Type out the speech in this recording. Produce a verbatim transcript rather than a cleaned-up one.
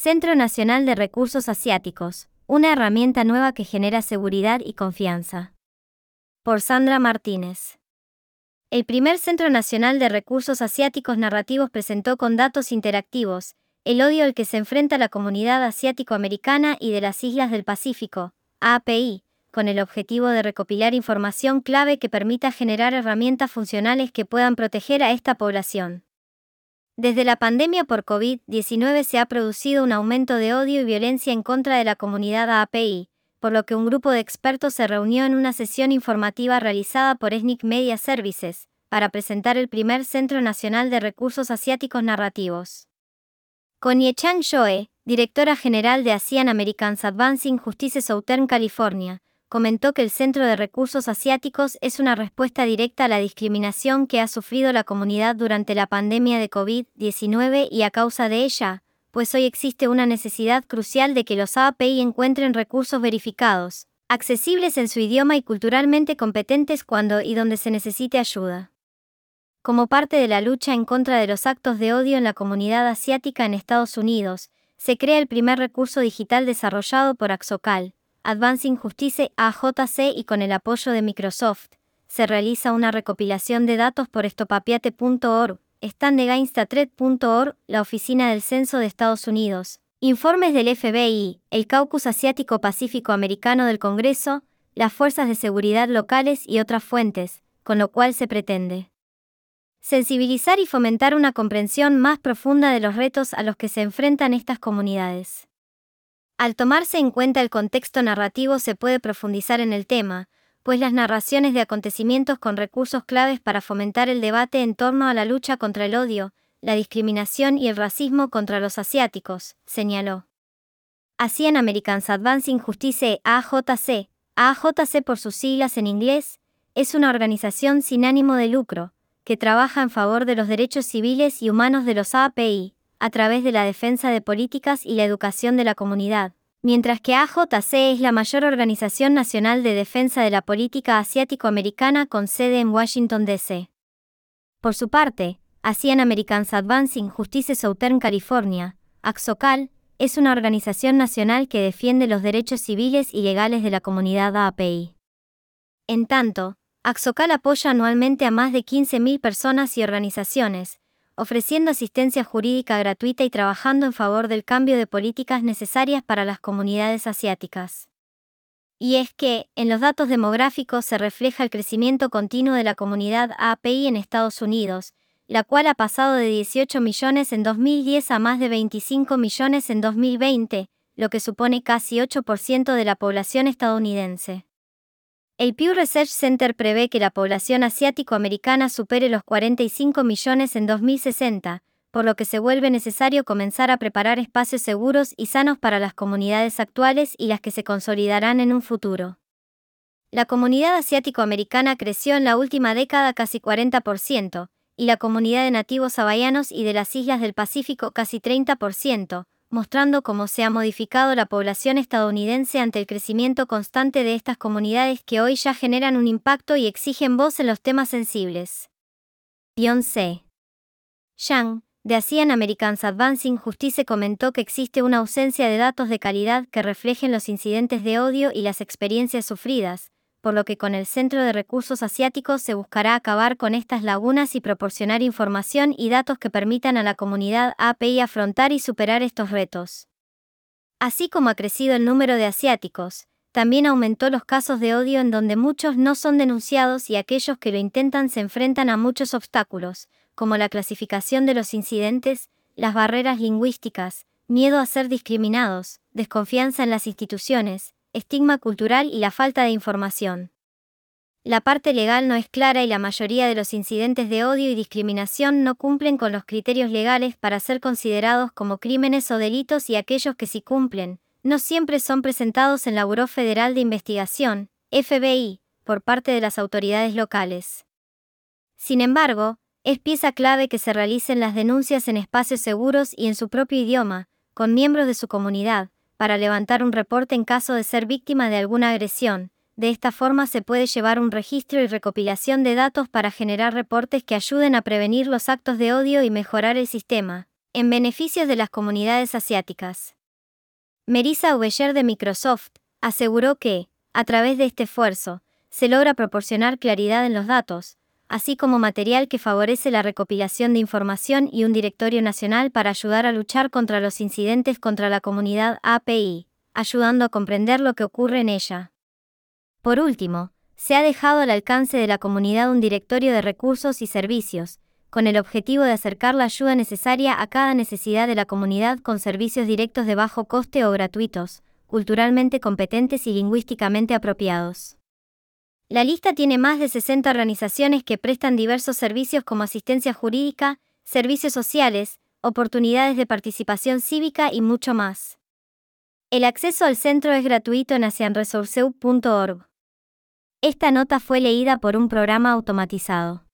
Centro Nacional de Recursos Asiáticos, una herramienta nueva que genera seguridad y confianza. Por Sandra Martínez. El primer Centro Nacional de Recursos Asiáticos Narrativos presentó con datos interactivos el odio al que se enfrenta la comunidad asiático-americana y de las Islas del Pacífico, A P I, con el objetivo de recopilar información clave que permita generar herramientas funcionales que puedan proteger a esta población. Desde la pandemia por COVID diecinueve se ha producido un aumento de odio y violencia en contra de la comunidad A P I, por lo que un grupo de expertos se reunió en una sesión informativa realizada por Ethnic Media Services, para presentar el primer Centro Nacional de Recursos Asiáticos Narrativos. Connie Chang Shoe, directora general de Asian Americans Advancing Justice Southern California, comentó que el Centro de Recursos Asiáticos es una respuesta directa a la discriminación que ha sufrido la comunidad durante la pandemia de COVID diecinueve y a causa de ella, pues hoy existe una necesidad crucial de que los A P I encuentren recursos verificados, accesibles en su idioma y culturalmente competentes cuando y donde se necesite ayuda. Como parte de la lucha en contra de los actos de odio en la comunidad asiática en Estados Unidos, se crea el primer recurso digital desarrollado por Axocal, Advancing Justice A J C, y con el apoyo de Microsoft, se realiza una recopilación de datos por estopapiate punto org, standegainstatred punto org, la Oficina del Censo de Estados Unidos, informes del F B I, el Caucus Asiático Pacífico Americano del Congreso, las fuerzas de seguridad locales y otras fuentes, con lo cual se pretende sensibilizar y fomentar una comprensión más profunda de los retos a los que se enfrentan estas comunidades. Al tomarse en cuenta el contexto narrativo se puede profundizar en el tema, pues las narraciones de acontecimientos con recursos claves para fomentar el debate en torno a la lucha contra el odio, la discriminación y el racismo contra los asiáticos, señaló. Asian Americans Advancing Justice A J C, A J C por sus siglas en inglés, es una organización sin ánimo de lucro, que trabaja en favor de los derechos civiles y humanos de los A P I, a través de la defensa de políticas y la educación de la comunidad, mientras que A J C es la mayor organización nacional de defensa de la política asiático-americana con sede en Washington D C Por su parte, Asian Americans Advancing Justice Southern California, Axocal, es una organización nacional que defiende los derechos civiles y legales de la comunidad A P I. En tanto, Axocal apoya anualmente a más de quince mil personas y organizaciones, ofreciendo asistencia jurídica gratuita y trabajando en favor del cambio de políticas necesarias para las comunidades asiáticas. Y es que, en los datos demográficos se refleja el crecimiento continuo de la comunidad A P I en Estados Unidos, la cual ha pasado de dieciocho millones en dos mil diez a más de veinticinco millones en dos mil veinte, lo que supone casi ocho por ciento de la población estadounidense. El Pew Research Center prevé que la población asiático-americana supere los cuarenta y cinco millones en dos mil sesenta, por lo que se vuelve necesario comenzar a preparar espacios seguros y sanos para las comunidades actuales y las que se consolidarán en un futuro. La comunidad asiático-americana creció en la última década casi cuarenta por ciento, y la comunidad de nativos hawaianos y de las Islas del Pacífico casi treinta por ciento, mostrando cómo se ha modificado la población estadounidense ante el crecimiento constante de estas comunidades que hoy ya generan un impacto y exigen voz en los temas sensibles. Beyoncé Chang, de Asian Americans Advancing Justice, comentó que existe una ausencia de datos de calidad que reflejen los incidentes de odio y las experiencias sufridas, por lo que con el Centro de Recursos Asiáticos se buscará acabar con estas lagunas y proporcionar información y datos que permitan a la comunidad A P I afrontar y superar estos retos. Así como ha crecido el número de asiáticos, también aumentó los casos de odio en donde muchos no son denunciados y aquellos que lo intentan se enfrentan a muchos obstáculos, como la clasificación de los incidentes, las barreras lingüísticas, miedo a ser discriminados, desconfianza en las instituciones, estigma cultural y la falta de información. La parte legal no es clara y la mayoría de los incidentes de odio y discriminación no cumplen con los criterios legales para ser considerados como crímenes o delitos, y aquellos que sí cumplen, no siempre son presentados en la Buró Federal de Investigación, F B I, por parte de las autoridades locales. Sin embargo, es pieza clave que se realicen las denuncias en espacios seguros y en su propio idioma, con miembros de su comunidad, para levantar un reporte en caso de ser víctima de alguna agresión. De esta forma se puede llevar un registro y recopilación de datos para generar reportes que ayuden a prevenir los actos de odio y mejorar el sistema. en beneficio de las comunidades asiáticas. Marisa Ubeyer de Microsoft aseguró que, a través de este esfuerzo, se logra proporcionar claridad en los datos, así como material que favorece la recopilación de información y un directorio nacional para ayudar a luchar contra los incidentes contra la comunidad A P I, ayudando a comprender lo que ocurre en ella. Por último, se ha dejado al alcance de la comunidad un directorio de recursos y servicios, con el objetivo de acercar la ayuda necesaria a cada necesidad de la comunidad con servicios directos de bajo coste o gratuitos, culturalmente competentes y lingüísticamente apropiados. La lista tiene más de sesenta organizaciones que prestan diversos servicios como asistencia jurídica, servicios sociales, oportunidades de participación cívica y mucho más. El acceso al centro es gratuito en asian resource punto org. Esta nota fue leída por un programa automatizado.